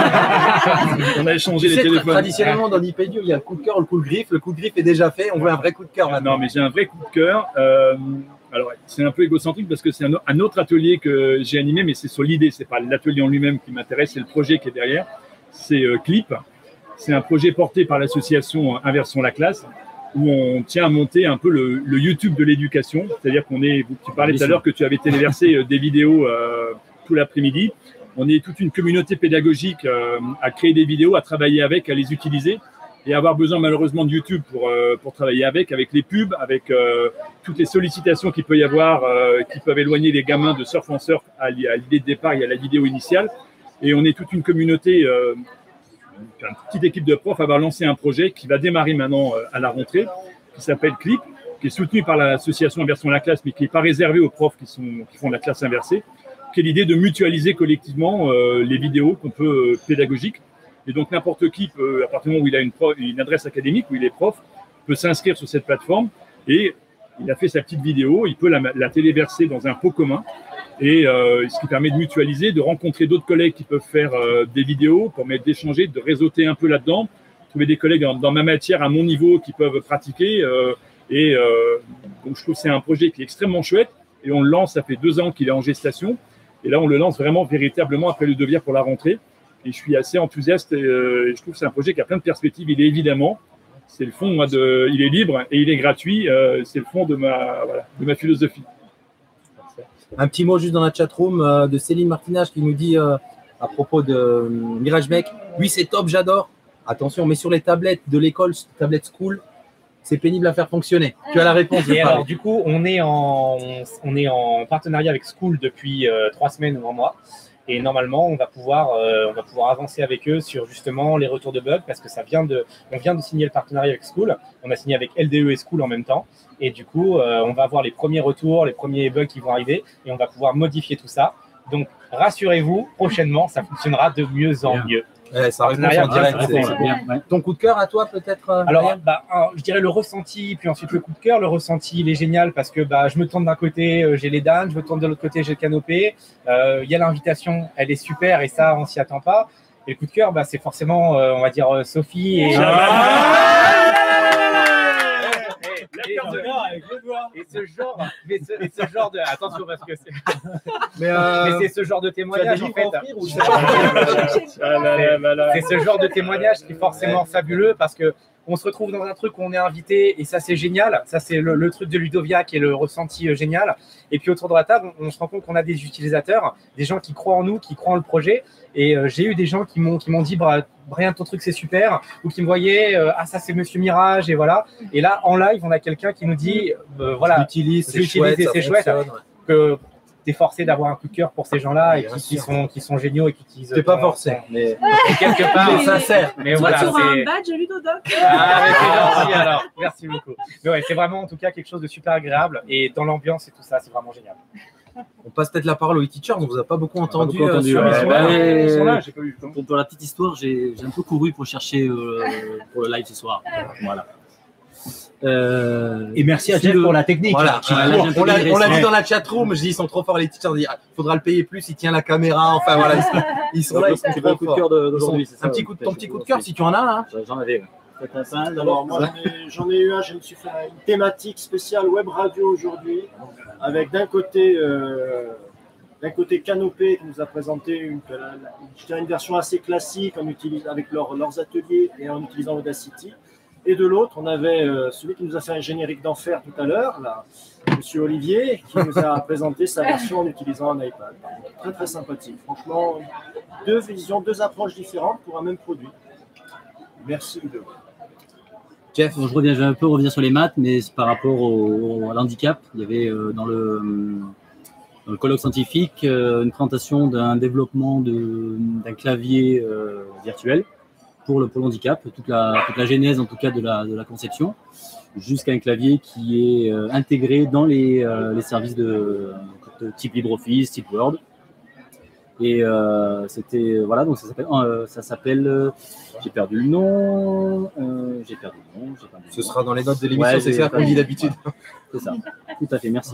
Speaker 7: On a échangé
Speaker 3: Tu
Speaker 7: les
Speaker 3: sais,
Speaker 7: téléphones.
Speaker 3: traditionnellement, dans Nipédu, il y a le coup de cœur, le coup de griffe. Le coup de griffe est déjà fait. On veut un vrai coup de cœur maintenant.
Speaker 7: Non, mais j'ai un vrai coup de cœur. Euh, alors, c'est un peu égocentrique parce que c'est un, un autre atelier que j'ai animé, mais c'est sur l'idée. C'est pas l'atelier en lui-même qui m'intéresse, c'est le projet qui est derrière. C'est euh, Clip. C'est un projet porté par l'association Inversons la classe, où on tient à monter un peu le, le YouTube de l'éducation. C'est-à-dire qu'on est, tu parlais tout à l'heure que tu avais téléversé euh, des vidéos euh, tout l'après-midi. On est toute une communauté pédagogique euh, à créer des vidéos, à travailler avec, à les utiliser et avoir besoin malheureusement de YouTube pour, euh, pour travailler avec, avec les pubs, avec euh, toutes les sollicitations qu'il peut y avoir, euh, qui peuvent éloigner les gamins de surf en surf à, à l'idée de départ et à la vidéo initiale. Et on est toute une communauté, euh, une petite équipe de profs à avoir lancé un projet qui va démarrer maintenant euh, à la rentrée, qui s'appelle Clip, qui est soutenu par l'association Inversons la classe, mais qui n'est pas réservé aux profs qui, sont, qui font la classe inversée, qui est l'idée de mutualiser collectivement euh, les vidéos qu'on peut euh, pédagogiques. Et donc n'importe qui peut, à partir du moment où il a une, prof, une adresse académique, où il est prof, peut s'inscrire sur cette plateforme et il a fait sa petite vidéo, il peut la, la téléverser dans un pot commun et euh, ce qui permet de mutualiser, de rencontrer d'autres collègues qui peuvent faire euh, des vidéos, permettre d'échanger, de réseauter un peu là-dedans, trouver des collègues dans, dans ma matière, à mon niveau, qui peuvent pratiquer. Euh, et euh, donc je trouve que c'est un projet qui est extrêmement chouette et on le lance, ça fait deux ans qu'il est en gestation. Et là, on le lance vraiment véritablement après le devoir pour la rentrée. Et je suis assez enthousiaste et, euh, et je trouve que c'est un projet qui a plein de perspectives. Il est évidemment, c'est le fond, moi, de, il est libre et il est gratuit. Euh, c'est le fond de ma, voilà, de ma philosophie.
Speaker 3: Un petit mot juste dans la chatroom euh, de Céline Martinage qui nous dit euh, à propos de euh, Mirage Mec, oui, c'est top, j'adore. Attention, mais sur les tablettes de l'école, tablette school, c'est pénible à faire fonctionner. Tu as la réponse.
Speaker 8: Et alors, du coup, on est en, on est en partenariat avec School depuis euh, trois semaines ou un mois. Et normalement, on va pouvoir, euh, on va pouvoir avancer avec eux sur justement les retours de bugs parce que ça vient de, on vient de signer le partenariat avec School. On a signé avec L D E et School en même temps. Et du coup, euh, on va avoir les premiers retours, les premiers bugs qui vont arriver et on va pouvoir modifier tout ça. Donc, rassurez-vous, prochainement, ça fonctionnera de mieux en mieux.
Speaker 3: Ouais, ça répond en direct. C'est bien. Ouais. Ton coup de cœur à toi, peut-être euh,
Speaker 8: Alors, bah, un, je dirais le ressenti, puis ensuite le coup de cœur. Le ressenti, il est génial parce que bah, je me tourne d'un côté, euh, j'ai les dames, je me tourne de l'autre côté, j'ai le canopé. Il euh, y a l'invitation, elle est super et ça, on s'y attend pas. Et le coup de cœur, bah, c'est forcément, euh, on va dire, euh, Sophie et. Et, et ce genre, mais ce, et ce genre de, attention parce que c'est, mais, euh, mais c'est ce genre de témoignage en fait. C'est ce genre de témoignage qui est forcément fabuleux parce que on se retrouve dans un truc où on est invité et ça c'est génial. Ça c'est le, le truc de Ludovia qui est le ressenti euh, génial. Et puis autour de la table, on, on se rend compte qu'on a des utilisateurs, des gens qui croient en nous, qui croient en le projet. Et euh, j'ai eu des gens qui m'ont qui m'ont dit bah, Brian, ton truc c'est super, ou qui me voyaient euh, ah ça c'est Monsieur Mirage et voilà. Et là en live on a quelqu'un qui nous dit euh, voilà,
Speaker 3: j'utilise, c'est chouette,
Speaker 8: c'est chouette, que t'es forcé d'avoir un coup de cœur pour ces gens-là et qui, qui sont qui sont géniaux et qui utilisent.
Speaker 3: T'es pas forcé, mais
Speaker 8: quelque part
Speaker 3: c'est sincère.
Speaker 8: Mais voilà,
Speaker 6: tu auras
Speaker 8: c'est
Speaker 6: un badge Ludodoc.
Speaker 8: Ah mais c'est gentil alors, merci beaucoup. Mais ouais, c'est vraiment en tout cas quelque chose de super agréable et dans l'ambiance et tout ça, c'est vraiment génial.
Speaker 3: On passe peut-être la parole aux e-teachers, on vous a pas beaucoup entendu.
Speaker 10: Beaucoup entendu
Speaker 3: euh,
Speaker 10: ouais.
Speaker 3: sur
Speaker 10: ouais,
Speaker 3: ils sont là,
Speaker 10: ouais. J'ai pas eu le temps. Pour, pour la petite histoire, j'ai un peu couru pour chercher euh, pour le live ce soir. Voilà.
Speaker 9: Euh, et merci à Jeff le... pour la technique.
Speaker 3: Voilà. Euh, on l'a dit dans la chatroom, je dis ils sont trop forts les teachers, il faudra le payer plus, il tient la caméra, enfin voilà, ils sont, ils sont là, ils sont trop forts.
Speaker 10: d'aujourd'hui,
Speaker 3: un petit coup de ton petit coup de cœur si tu en as là.
Speaker 10: J'en avais.
Speaker 11: Alors moi j'en ai, ai eu un, je me suis fait une thématique spéciale web radio aujourd'hui, avec d'un côté euh, d'un côté Canopé qui nous a présenté une, une, une version assez classique en utilisant, avec leur, leurs ateliers et en utilisant Audacity. Et de l'autre, on avait euh, celui qui nous a fait un générique d'enfer tout à l'heure, là, Monsieur Olivier, qui nous a présenté sa version en utilisant un iPad. Très très sympathique. Franchement, deux visions, deux approches différentes pour un même produit. Merci Ludo.
Speaker 10: Jeff, bon, je reviens, je vais un peu revenir sur les maths, mais par rapport au, au, à l'handicap, il y avait euh, dans, le, dans le colloque scientifique euh, une présentation d'un développement de, d'un clavier euh, virtuel pour le, pour l'handicap, toute la, toute la genèse en tout cas de la, de la conception, jusqu'à un clavier qui est euh, intégré dans les, euh, les services de, de type LibreOffice, type Word. Et euh, c'était voilà, donc ça s'appelle euh, ça s'appelle euh, j'ai perdu le nom euh, j'ai perdu le nom, j'ai perdu le
Speaker 3: ce
Speaker 10: nom.
Speaker 3: sera dans les notes de l'émission,
Speaker 10: Ouais,
Speaker 3: c'est ça qu'on dit d'habitude.
Speaker 10: C'est ça, tout à fait, merci.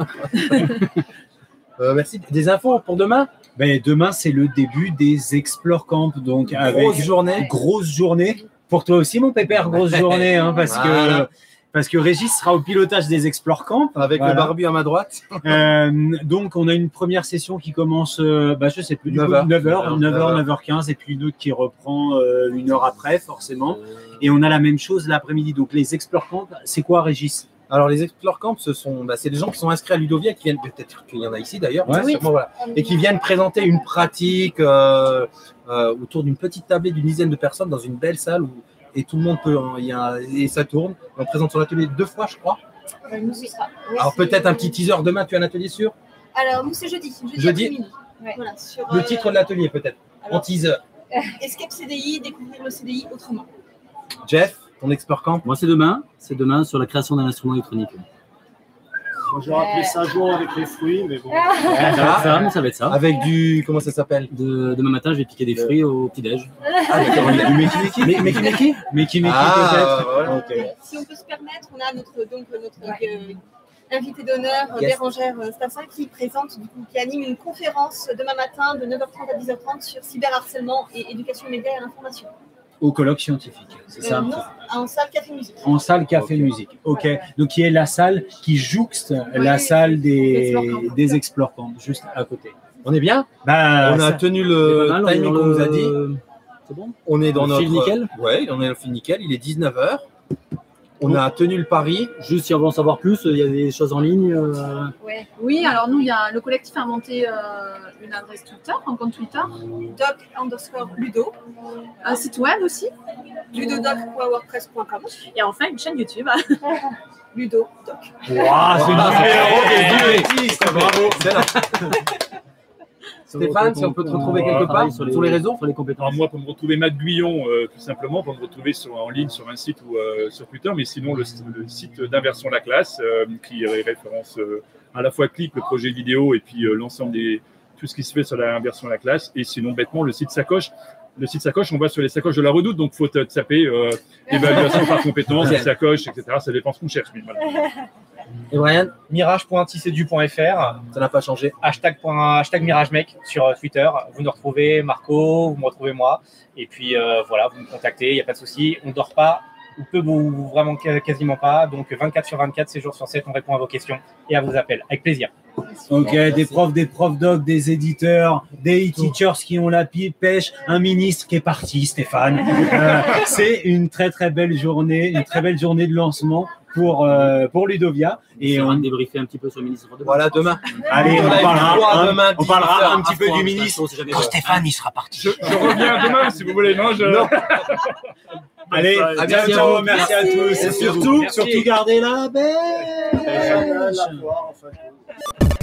Speaker 3: euh, merci. Des infos pour demain?
Speaker 9: Ben, demain, c'est le début des Explore Camp, donc avec
Speaker 3: grosse journée.
Speaker 9: Grosse journée. Pour toi aussi, mon pépère, grosse journée, hein, parce
Speaker 3: Voilà.
Speaker 9: que parce que Régis sera au pilotage des Explore Camp.
Speaker 3: Avec
Speaker 9: Voilà.
Speaker 3: le barbu à ma droite.
Speaker 9: Euh, donc, on a une première session qui commence, euh, bah, je sais plus, du
Speaker 3: neuf
Speaker 9: coup,
Speaker 3: heures.
Speaker 9: neuf heures, neuf heures, neuf heures quinze, et puis une autre qui reprend euh, une heure après, forcément. Et on a la même chose l'après-midi. Donc, les Explore Camp, c'est quoi, Régis?
Speaker 3: Alors, les Explore Camp, ce sont, bah, c'est des gens qui sont inscrits à Ludovia, qui viennent, peut-être qu'il y en a ici d'ailleurs,
Speaker 9: Ouais.
Speaker 3: mais sûrement, voilà, et qui viennent présenter une pratique euh, euh, autour d'une petite tablée d'une dizaine de personnes dans une belle salle où et tout le monde peut, il y a, et ça tourne. On présente son atelier deux fois, je crois.
Speaker 4: Euh, nous, ce sera- oui,
Speaker 3: Alors,
Speaker 4: c'est-
Speaker 3: peut-être un petit teaser demain, tu as un atelier sur
Speaker 4: Alors, nous, c'est jeudi. Jeudi,
Speaker 3: Jeudi.
Speaker 4: après-midi. Voilà, sur,
Speaker 3: le
Speaker 4: euh,
Speaker 3: titre de l'atelier, peut-être, en
Speaker 4: alors-
Speaker 3: teaser.
Speaker 4: Escape C D I, découvrir le C D I autrement.
Speaker 3: Jeff, ton Explore Camp?
Speaker 10: Moi, c'est demain, c'est demain sur la création d'un instrument électronique.
Speaker 11: Moi, j'aurais appelé ça jour avec les fruits, mais bon.
Speaker 10: Ça va être ça, mais ça va être ça.
Speaker 3: Avec du, comment ça s'appelle?
Speaker 10: De, demain matin, je vais piquer des fruits au petit-déj.
Speaker 3: Ah, d'accord, il y a du Meki Meki. Mais- Meki Meki
Speaker 9: Meki Meki,
Speaker 3: Ah,
Speaker 9: peut-être.
Speaker 3: voilà.
Speaker 9: Ok.
Speaker 4: Si on peut se permettre, on a notre, donc, notre euh, invité d'honneur, euh,
Speaker 3: Yes.
Speaker 4: Bérangère euh, Stassin, qui présente, du coup, qui anime une conférence demain matin de neuf heures trente à dix heures trente sur cyberharcèlement et éducation média et l'information.
Speaker 9: Au colloque scientifique, c'est ça?
Speaker 4: Euh, non, en salle Café Musique.
Speaker 9: En salle Café Musique. Ok. Donc, qui est la salle qui jouxte la
Speaker 4: Oui,
Speaker 9: salle des,
Speaker 4: Explore Camp.
Speaker 9: des Explore Camp, juste à côté.
Speaker 3: On est bien?
Speaker 9: Bah,
Speaker 3: On a
Speaker 9: ça-
Speaker 3: tenu
Speaker 10: C'est
Speaker 3: le
Speaker 10: pas mal, on est
Speaker 3: timing
Speaker 10: dans
Speaker 3: qu'on
Speaker 10: le-
Speaker 3: nous a dit.
Speaker 10: C'est bon?
Speaker 3: On est dans
Speaker 10: Le
Speaker 3: notre.
Speaker 10: fil nickel?
Speaker 3: Ouais, on est dans le fil nickel. Il est dix-neuf heures. On a tenu le pari.
Speaker 10: Juste si on veut en savoir plus, il y a des choses en ligne. euh,
Speaker 4: Ouais.
Speaker 6: Oui, alors nous, il y a, le collectif a monté euh, une adresse Twitter, un compte Twitter,
Speaker 4: Doc underscore Ludo,
Speaker 6: un site web aussi,
Speaker 4: ludodoc point wordpress point com,
Speaker 6: et enfin une chaîne YouTube.
Speaker 4: Ludo Doc.
Speaker 9: Waouh, c'est une
Speaker 3: Ah, bravo. Stéphane, si on peut te retrouver quelque part sur les réseaux?
Speaker 10: Sur les compétences.
Speaker 7: Alors moi, pour me retrouver Matt Guyon, euh, tout simplement, pour me retrouver sur, en ligne sur un site ou euh, sur Twitter, mais sinon le, le site d'Inversion La Classe, euh, qui référence euh, à la fois Clip, le projet vidéo, et puis euh, l'ensemble des tout ce qui se fait sur la Inversion La Classe, et sinon bêtement le site Sacoche. Le site Sacoche, on va sur les sacoches de la Redoute, donc il faut te- taper euh, évaluation par compétence, sacoche, et cetera. Ça dépend ce qu'on cherche. Mais voilà.
Speaker 3: Et Brian,
Speaker 8: mirage point tissedu point f r,
Speaker 3: ça n'a pas changé.
Speaker 8: hashtag, point- hashtag MirageMec sur euh, Twitter. Vous nous retrouvez, Marco, vous me retrouvez moi. Et puis euh, voilà, vous me contactez, il n'y a pas de souci. On ne dort pas, ou peu ou vraiment ca- quasiment pas. Donc vingt-quatre sur vingt-quatre, sept jours sur sept, on répond à vos questions et à vos appels. Avec plaisir.
Speaker 9: Ok, des profs, des profs doc, des éditeurs, des e-teachers qui ont la pi- pêche, un ministre qui est parti, Stéphane. Euh, c'est une très très belle journée, une très belle journée de lancement pour, euh, pour Ludovia.
Speaker 10: Et
Speaker 9: Et
Speaker 10: on va
Speaker 9: on,
Speaker 10: débriefer un petit peu sur le ministre de
Speaker 3: Voilà, demain.
Speaker 9: allez,
Speaker 3: On
Speaker 9: on
Speaker 3: a eu
Speaker 9: parlera,
Speaker 3: droit
Speaker 9: hein,
Speaker 3: demain,
Speaker 9: on parlera
Speaker 3: dix-huit heures
Speaker 9: un petit peu
Speaker 3: à
Speaker 9: du
Speaker 3: France.
Speaker 9: ministre.
Speaker 10: si jamais
Speaker 9: Quand Stéphane, il sera parti.
Speaker 7: Je, je reviens demain si vous voulez. Non, je...
Speaker 3: Non.
Speaker 9: Allez,
Speaker 7: À
Speaker 9: à
Speaker 3: bientôt.
Speaker 9: bientôt, merci à
Speaker 4: Merci.
Speaker 9: tous. Et surtout,
Speaker 8: Merci.
Speaker 9: surtout gardez la belle.
Speaker 11: La poire, enfin.